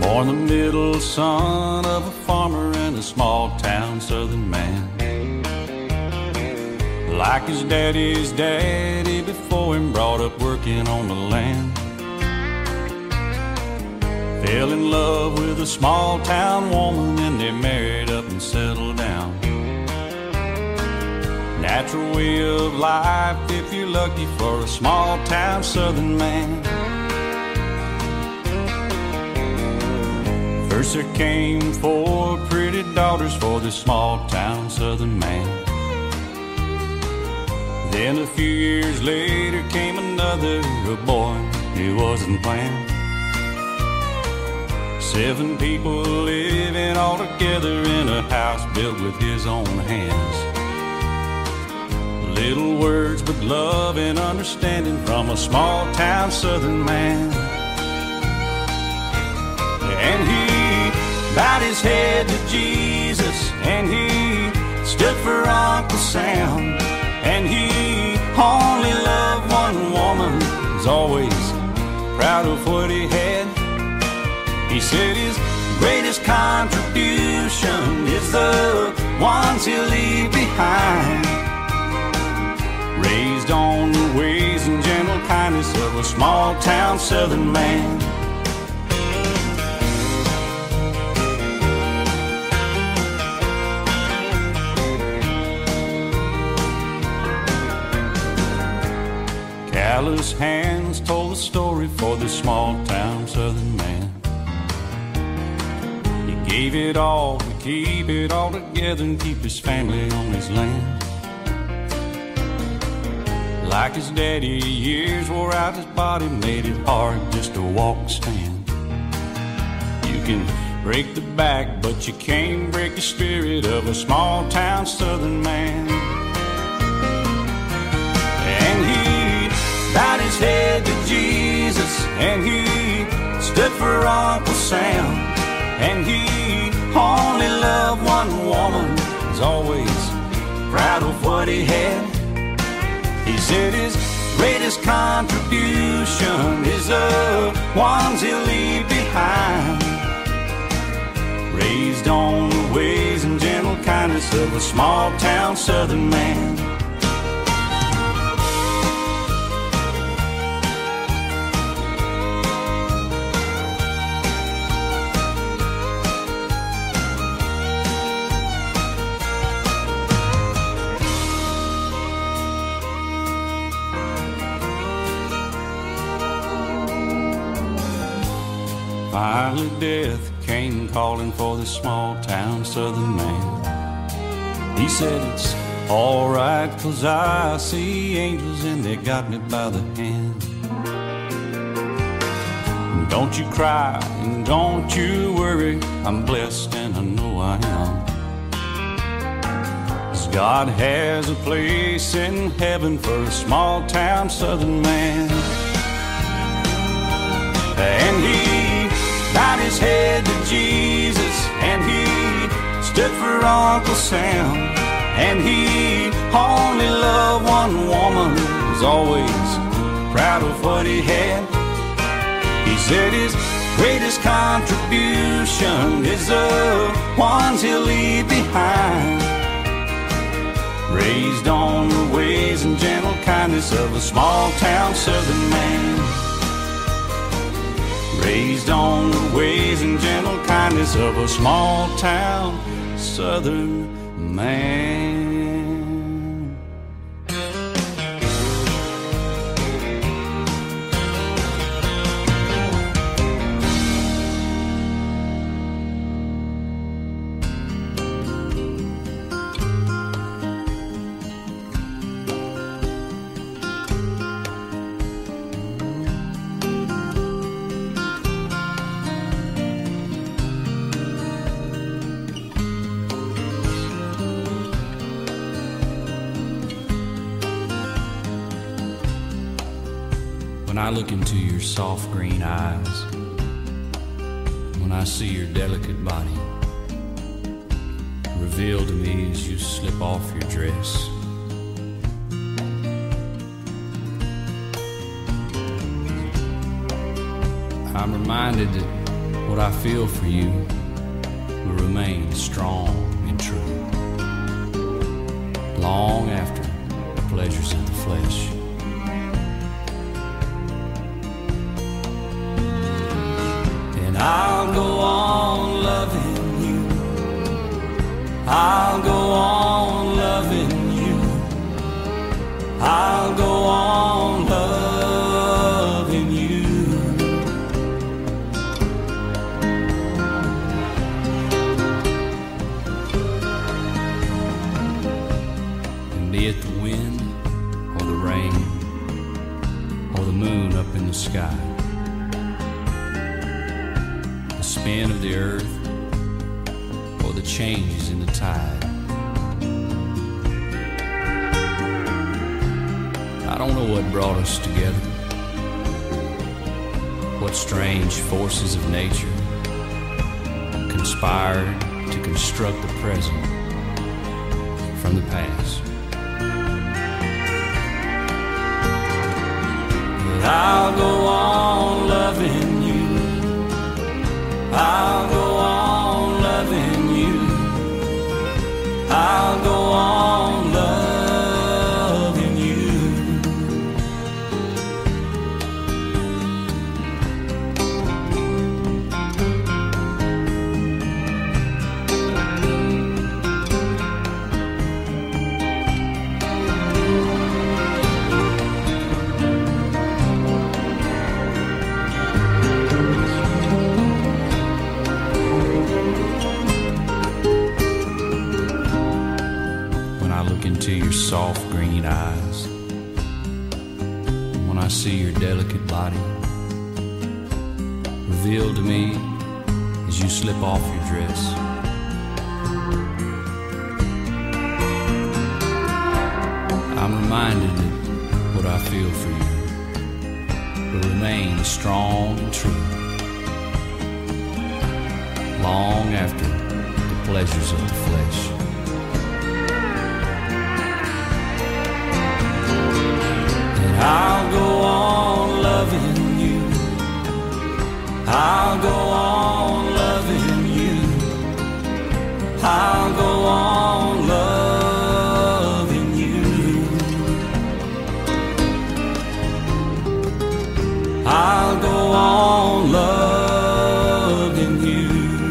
Born the middle son of a farmer in a small town southern man. Like his daddy's daddy before him, brought up working on the land. Fell in love with a small town woman and they married up and settled down. Natural way of life if you're lucky for a small town southern man. First there came 4 pretty daughters for this small town southern man. Then a few years later came another, a boy he wasn't planned. 7 people living all together in a house built with his own hands. Little words but love and understanding from a small town southern man. And he bowed his head to Jesus, and he stood for Uncle Sam. And he only loved one woman, was always proud of what he had. He said his greatest contribution is the ones he'll leave behind. Raised on the ways and gentle kindness of a small town southern man. Callous hands told the story for this small town southern man. He gave it all to keep it all together and keep his family on his land. Like his daddy, years wore out his body, made it hard just to walk and stand. You can break the back, but you can't break the spirit of a small town southern man. And he bowed his head to Jesus, and he stood for Uncle Sam. And he only loved one woman, was always proud of what he had. He said his greatest contribution is the ones he'll leave behind. Raised on the ways and gentle kindness of a small town southern man. Finally death came calling for this small town southern man. He said it's alright 'cause I see angels and they got me by the hand. Don't you cry and don't you worry, I'm blessed and I know I am. 'Cause God has a place in heaven for a small town southern man. And he bowed his head to Jesus, and he stood for Uncle Sam. And he only loved one woman, was always proud of what he had. He said his greatest contribution is the ones he'll leave behind. Raised on the ways and gentle kindness of a small town southern man. Raised on the ways and gentle kindness of a small town southern man. When I look into your soft green eyes, when I see your delicate body, revealed to me as you slip off your dress, I'm reminded that what I feel for you will remain strong and true, long after the pleasures of the flesh. And I'll go on loving you, I'll go on loving you, I'll go on loving you. And be it the wind or the rain or the moon up in the sky, the spin of the earth or the changes in the tide, I don't know what brought us together, what strange forces of nature conspired to construct the present from the past. But I'll go on loving you, I'll go on loving you, I'll go on loving you. Into your soft green eyes, when I see your delicate body revealed to me as you slip off your dress, I'm reminded that what I feel for you will remain strong and true, long after the pleasures of the flesh. I'll go on loving you, I'll go on loving you, I'll go on loving you, I'll go on loving you.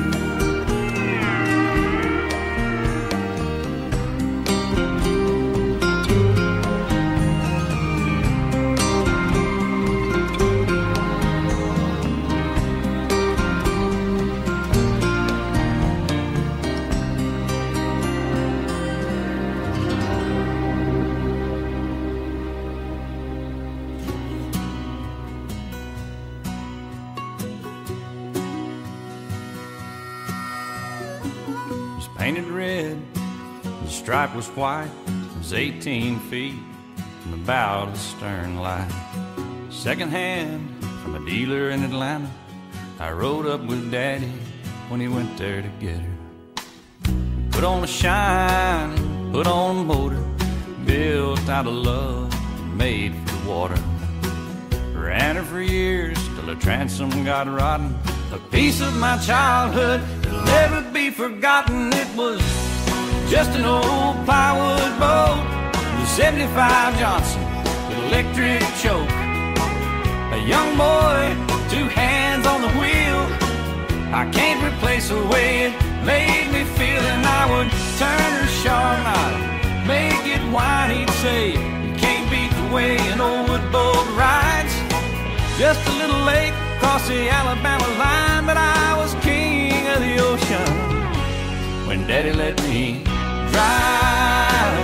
Painted red, the stripe was white. It was 18 feet from the bow to the stern line. Second hand from a dealer in Atlanta, I rode up with Daddy when he went there to get her. Put on a shine, put on a motor, built out of love and made for the water. Ran her for years till her transom got rotten. A piece of my childhood that'll never be forgotten. It was just an old plywood boat, the 75 Johnson with electric choke. A young boy, 2 hands on the wheel. I can't replace the way it made me feel. And I would turn her sharp knot, make it whine. He'd say, you can't beat the way an old wood boat rides. Just a little lake across the Alabama line, but I was king of the ocean when Daddy let me drive.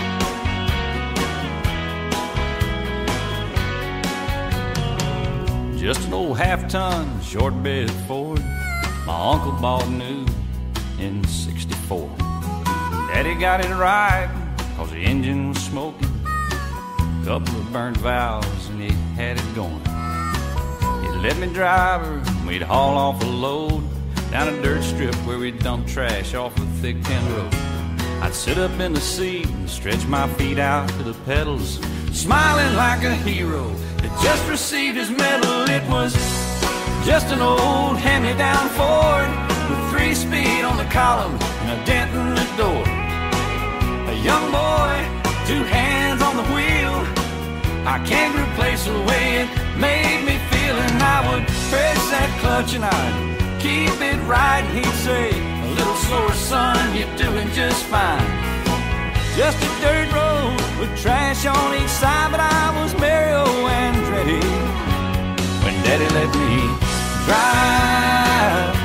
Just an old half-ton short bed Ford my uncle bought new in '64. Daddy got it right cause the engine was smoking, couple of burnt valves and he had it going. Let me drive her, we'd haul off a load down a dirt strip where we'd dump trash off a thick tin road. I'd sit up in the seat and stretch my feet out to the pedals, smiling like a hero that just received his medal. It was Just an old hand-me-down Ford with 3-speed on the column and a dent in the door. A young boy, 2 hands on the wheel. I can't replace the way it made me feel. And I would press that clutch and I'd keep it right. And he'd say, a little slower, son, you're doing just fine. Just a dirt road with trash on each side, but I was Mario Andretti when Daddy let me drive.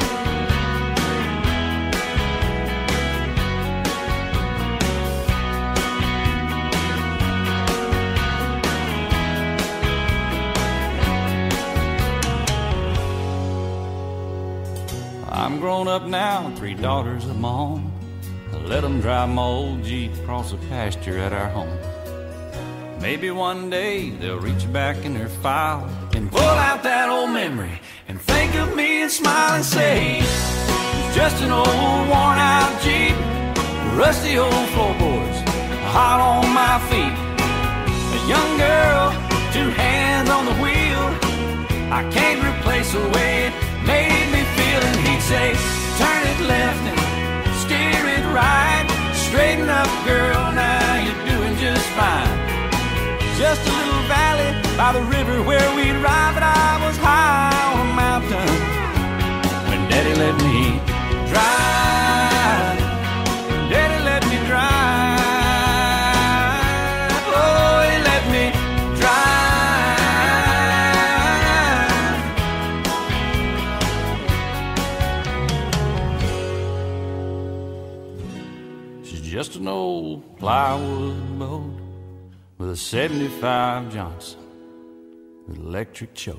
I'm grown up now, 3 daughters of my own. I let them drive my old Jeep across the pasture at our home. Maybe one day they'll reach back in their file and pull out that old memory and think of me and smile and say, it's just an old worn out Jeep, rusty old floorboards, hot on my feet. A young girl, 2 hands on the wheel. I can't replace the way it made me feel. And he'd say, turn it left and steer it right. Straighten up, girl, now you're doing just fine. Just a little valley by the river where we'd ride, but I was high on a mountain when Daddy let me drive. When Daddy let me drive. Oh, he let me drive. She's just an old plywood boat with a 75 Johnson with electric choke.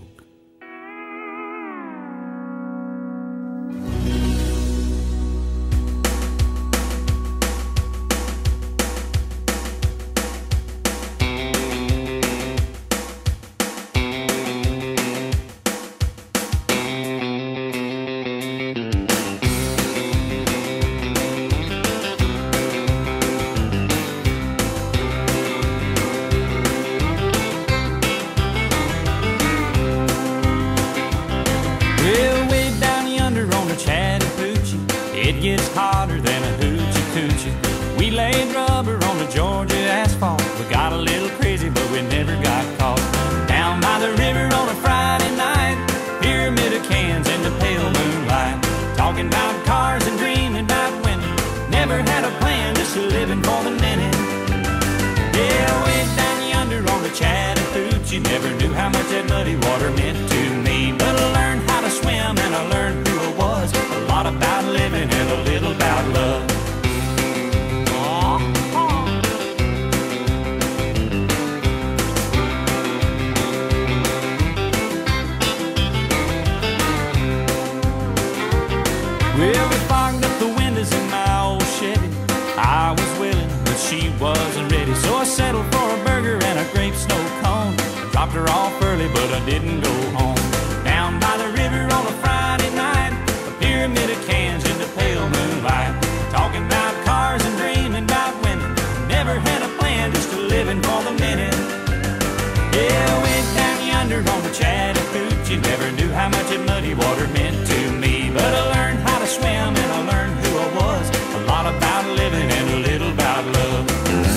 Well, we fogged up the windows in my old Chevy. I was willing, but she wasn't ready. So I settled for a burger and a grape snow cone. I dropped her off early, but I didn't go home. Down by the river on a Friday night, a pyramid of cans in the pale moonlight. Talking about cars and dreaming about women. Never had a plan, just a living for the minute. Yeah, I went down yonder on the Chattahoochee. Never knew how much that muddy water meant to me. But I learned how to swim and I learned who I was. A lot about living and a little about love.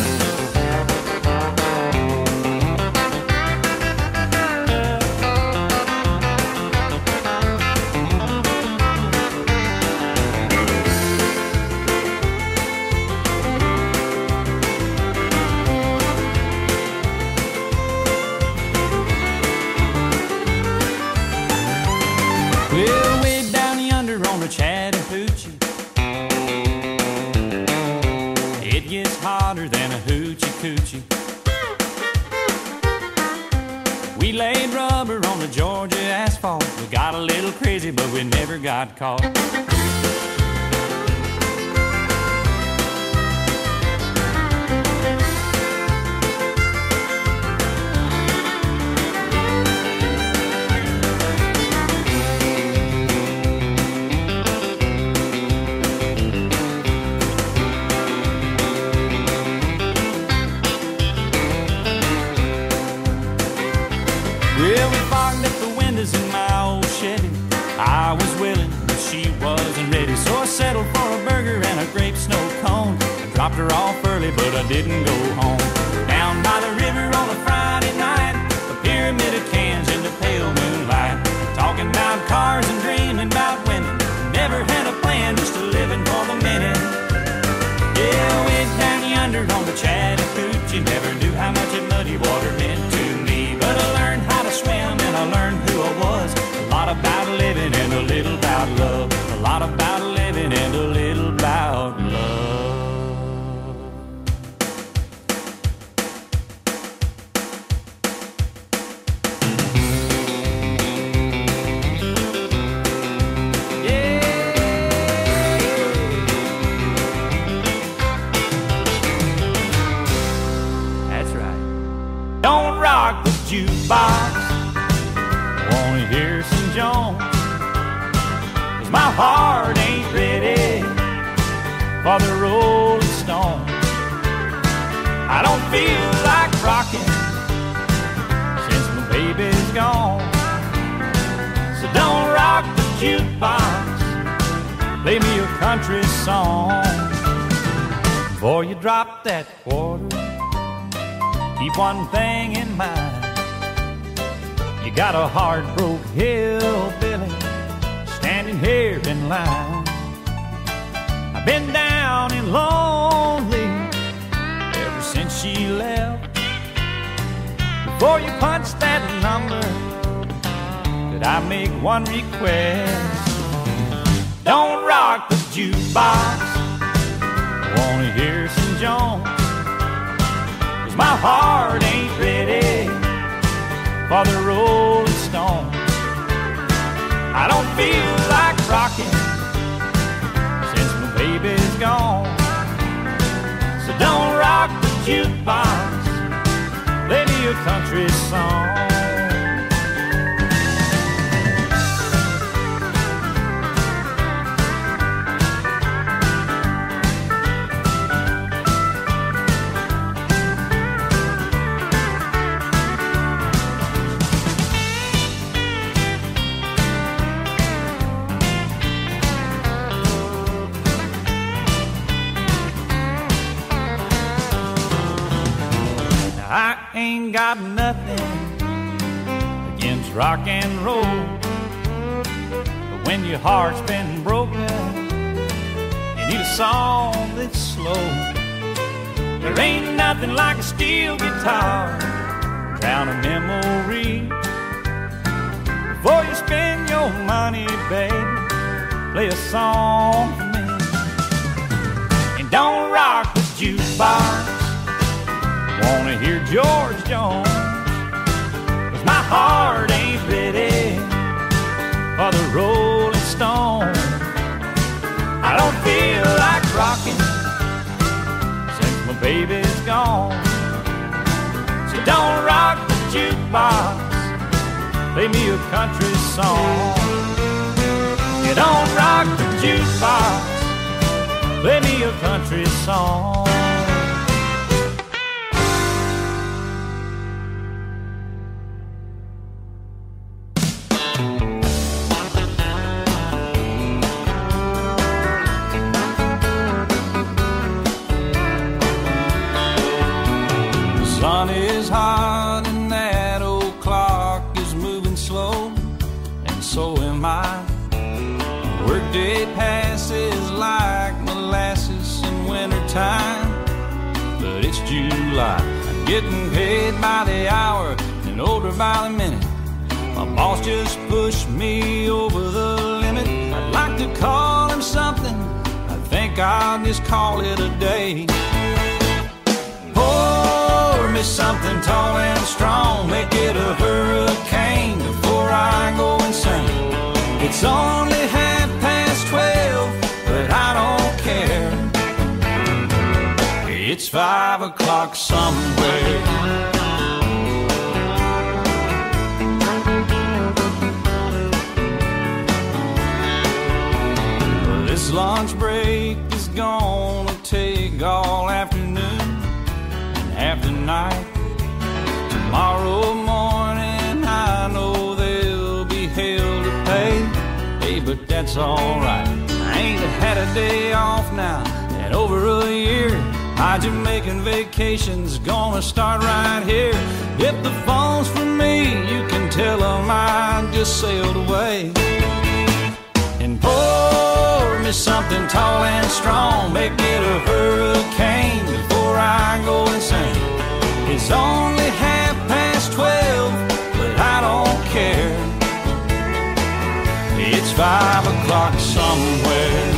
Well, way down yonder on the Chattahoochee, it gets hotter than a hoochie coochie. We laid rubber on the Georgia asphalt. We got a little crazy, but we never got caught. Well, we fogged up the windows in my old Chevy. dropped her off early, but I didn't go home. Down by the river on a Friday night, a pyramid of cans in the pale moonlight, talking about cars and dreaming about women. Never had a plan, just a living for the minute. Yeah, went down yonder on the Chattahoochee. Never knew how much that muddy water meant to me, but I learned how to swim and I learned who I was. A lot about living and a little about love. A lot about living and a little about love. Don't rock the jukebox, wanna hear some Jones, 'cause my heart ain't ready for the Rolling Stones. I don't feel like rocking since my baby's gone. So don't rock the jukebox, play me a country song. Before you drop that quarter, keep one thing in mind. You got a heart-broke hillbilly standing here in line. I've been down and lonely ever since she left. Before you punch that number, could I make one request? Don't rock the jukebox, I wanna hear some Jones. My heart ain't ready for the Rolling Stones. I don't feel like rocking since my baby's gone. So don't rock the jukebox, play me a country song. I ain't got nothing against rock and roll, but when your heart's been broken, you need a song that's slow. There ain't nothing like a steel guitar, drown a memory. Before you spend your money, baby, play a song for me. And don't rock the jukebox, wanna hear George Jones, 'cause my heart ain't ready for the Rolling Stones. I don't feel like rocking since my baby's gone. So don't rock the jukebox, play me a country song. You don't rock the jukebox, play me a country song. Sun is hot and that old clock is moving slow, and so am I. Workday passes like molasses in wintertime, but it's July. I'm getting paid by the hour and older by the minute. My boss just pushed me over the limit. I'd like to call him something, I think I'll just call it a day. Pour me something tall and strong, make it a hurricane before I go insane. It's only 12:30, but I don't care. It's 5 o'clock somewhere. This lunch break is gonna take all afternoon and half the night. Tomorrow morning I know there'll be hell to pay. Hey, but that's alright, I ain't had a day off now in over a year. My Jamaican vacation's gonna start right here. If the phone's for me, you can tell them I just sailed away. And pour me something tall and strong, make it a hurricane before I go insane. It's only 12:30, but I don't care. It's 5 o'clock somewhere.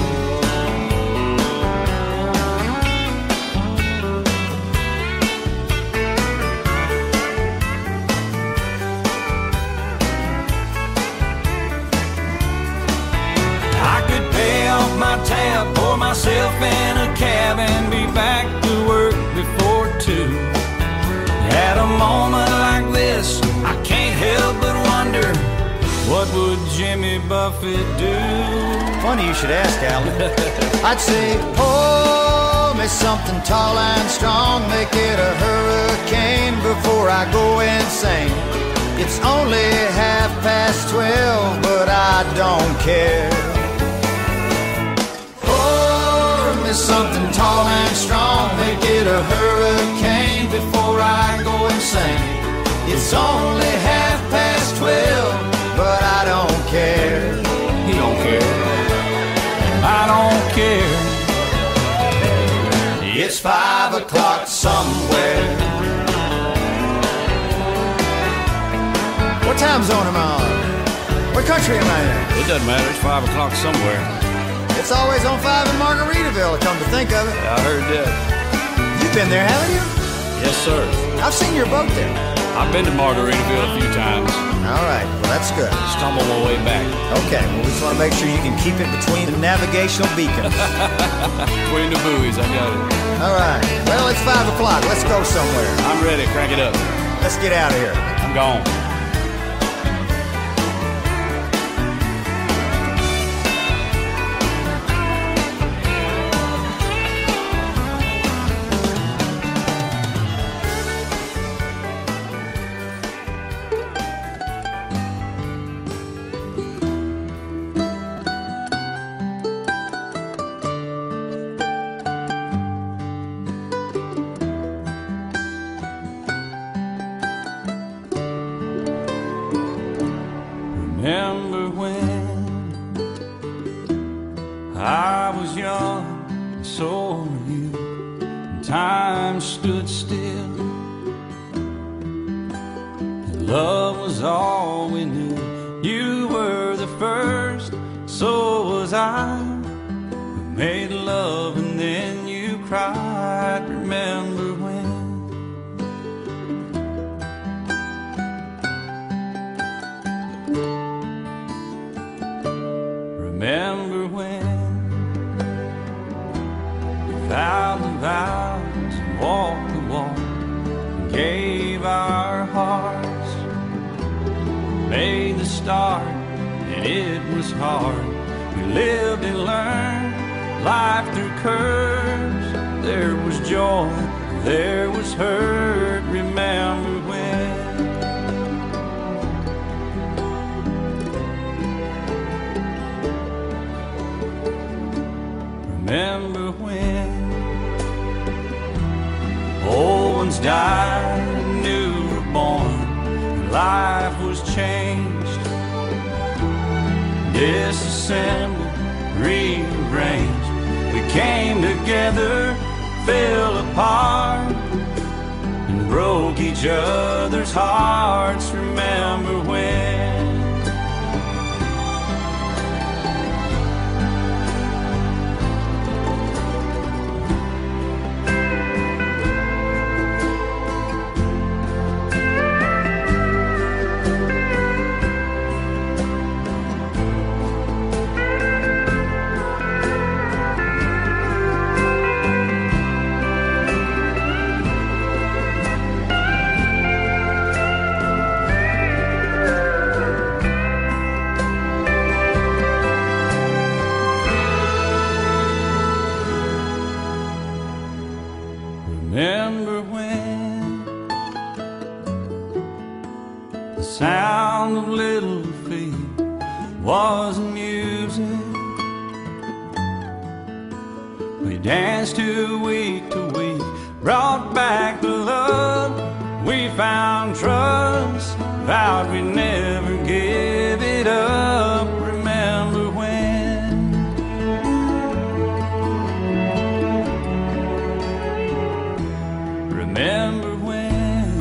I could pay off my tab, pour myself in a cab, and be back to work before 2. At a moment like this, I can't help but wonder, what would Jimmy Buffett do? Funny you should ask, Alan. I'd say, pour me something tall and strong, make it a hurricane before I go insane. It's only 12:30, but I don't care. Pour me something tall and strong, make it a hurricane before I go insane. It's only 12:30, but I don't care. He don't care. I don't care. It's 5 o'clock somewhere. What time zone am I on? What country am I in? It doesn't matter. It's 5 o'clock somewhere. It's always on 5 in Margaritaville, come to think of it. I heard that. You've been there, haven't you? Yes, sir. I've seen your boat there. I've been to Margaritaville a few times. All right, well, that's good. Stumbled my way back. Okay, well, we just want to make sure you can keep it between the navigational beacons. Between the buoys, I got it. All right, well, it's 5 o'clock. Let's go somewhere. I'm ready. Crank it up. Let's get out of here. I'm gone. Remember when I was young and so were you, and time stood still, and love was all we knew. You were the first, so was I. We made love and then you cried. Remember when? Remember when we vowed the vows and walked the walk and gave our hearts, made the start and it was hard. We lived and learned life through curves. There was joy, there was hurt. Remember when? Remember when old ones died and new were born, and life was changed, disassembled, rearranged. We came together, fell apart, and broke each other's hearts. Remember when? Remember when the sound of little feet was music? We danced to week, brought back the love. We found trust, vowed we'd never give it up. Remember when? Remember when?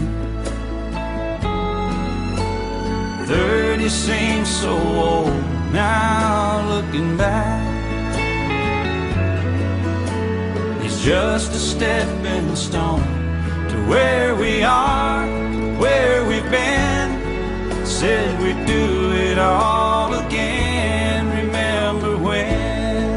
30 seems so old now, looking back. It's just a stepping stone to where we are, where we've been. Said we'd do it all again. Remember when?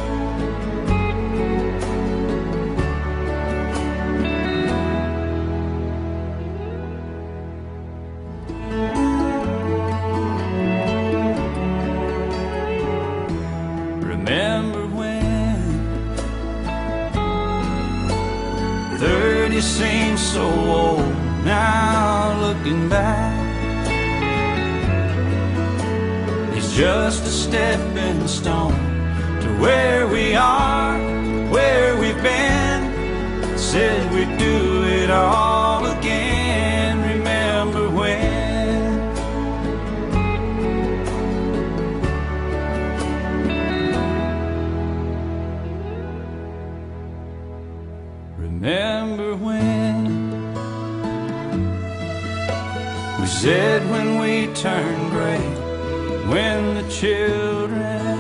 Remember when? 30 seems so old now, looking back. It's just a stepping stone to where we are, where we've been. Said we'd do it all again. Remember when? Remember when? We said when we turned gray, when the children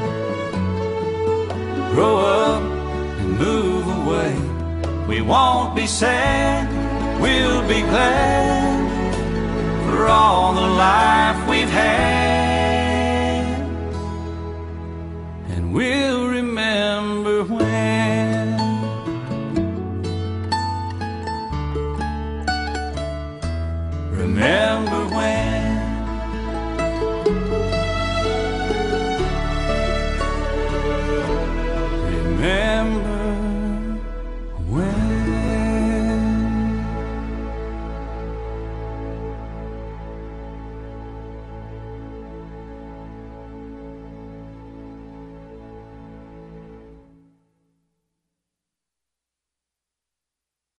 grow up and move away, we won't be sad, we'll be glad for all the life we've had. And we'll remember when. Remember when.